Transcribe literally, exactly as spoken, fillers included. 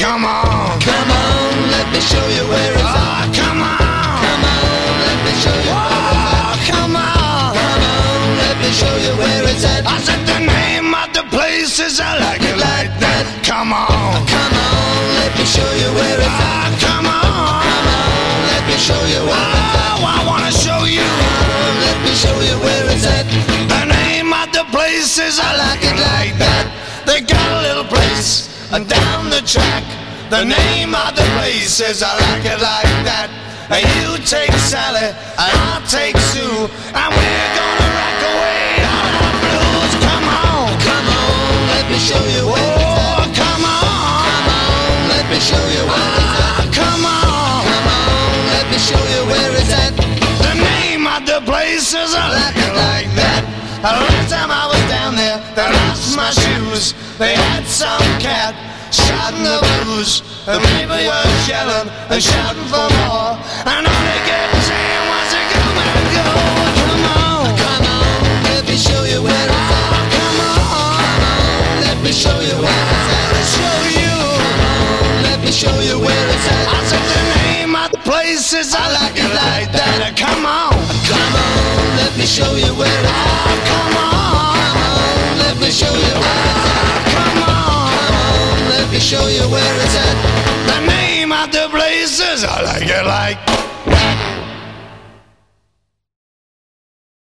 come on, come on, let me show you where it's at. oh, come on, Come on, let me show you where it's at. oh, come on. Come on, let me show you where it's at. I said the name of the place is I like it like that. Come on, Come on, let me show you where it's at. oh, come on, Come on, let me show you where it's at. oh, I wanna show you Let me show you where it's at. the name of the place is I like it like that. They got a little place uh, down the track. The name of the place is I like it like that. And you take Sally, and I'll take Sue, and we're gonna rock away all our blues. Come on, Come on, let me show you where it's at. oh, come on, Come on, let me show you where it's at. ah, come on. Come on, let me show you where it's at. The name of the place is I like it like that. The last time I was down there, they lost my shoes. They had some cat shouting the blues. The people were yelling and shouting for more. And all they kept saying was to come and go. Come on, Come on, let me show you where it's at. oh, come on, Let me show you where it's at. I'll show you. Let me show you where it's at. I said the name of the place is I like it like that. Come on, Come on, let me show you where it's at. oh, come on, Come on, let me show you where it's at. come on. Come on, let me show you where it's at. The name of the place is I like it like